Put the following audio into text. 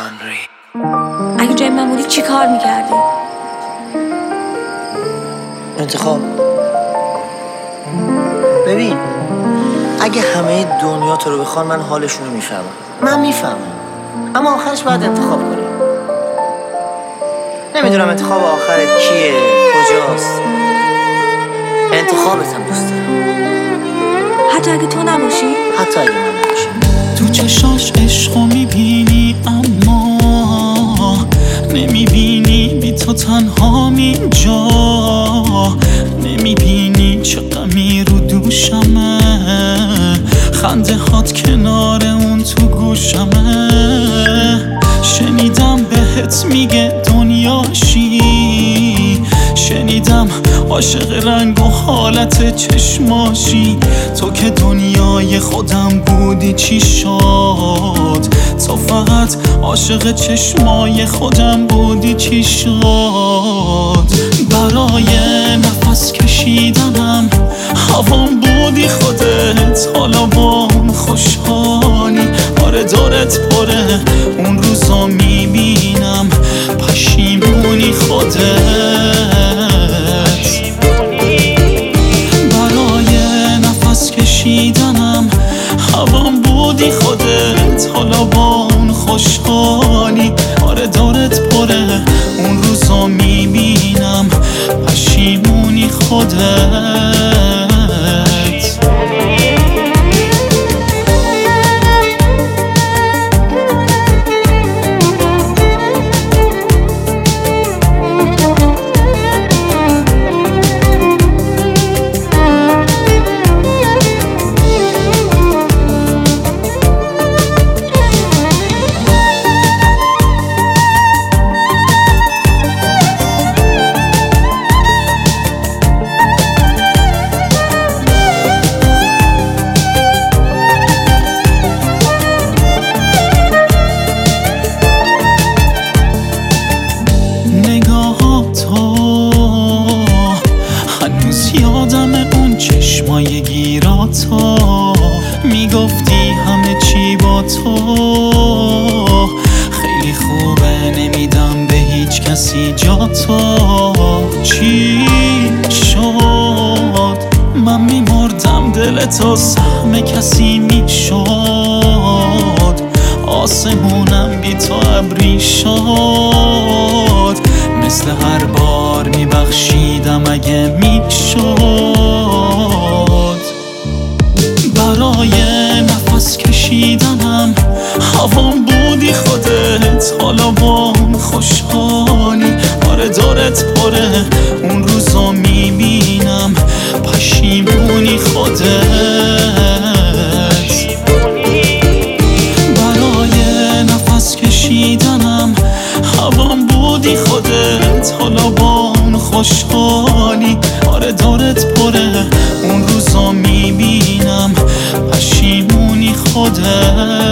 هنری. اگه جای من بودی چی کار میکردی؟ انتخاب. ببین اگه همه دنیا تو رو بخوان من حالشون رو میفهمم، من میفهمم، اما آخرش باید انتخاب کنی. نمیدونم انتخاب آخرت کیه، کجاست. انتخابتم دوست دارم، حتی اگه تو نباشی؟ حتی اگه من نباشم. تو چشاش عشقو میبینی اما نمیبینی بی تو تنهام اینجا، نمیبینی چه غمی رو دوشمه، خنده هات کنار اون تو گوشمه. شنیدم بهت میگه دنیاشی، شنیدم عاشق رنگ و حالت چشماشی. تو که دنیای خودم بودی چی شد؟ تو فقط عاشق چشمای خودم بودی چی شد؟ برای نفس کشیدنم هوام بودی خودت، حالا بام خوشحالی. آره دورت پره اون روزا میبینم پشیمونی خودت. برای نفس کشیدنم هوام بودی خودت، حالا با اون خوشحالی. آره دورت پره اون روزا میبینم پشیمونی خودت. یادم اون چشمای گیراتو، میگفتی همه چی با تو خیلی خوبه، نمیدم به هیچ کسی جاتو. چی شد؟ من میمردم دلتو سهم کسی میشد، آسمونم بی تو ابری شد. مثل هر بار میبخشیدم اگه میشد. برای نفس کشیدنم هوام بودی خودت، حالا با اون خوشحالی. آره دورت پره اون روزا میبینم پشیمونی خودت. برای نفس کشیدنم هوام بودی خودت، حالا با اون خوشحالی. آره دورت پره اون روزا میبینم پشیمونی خودت.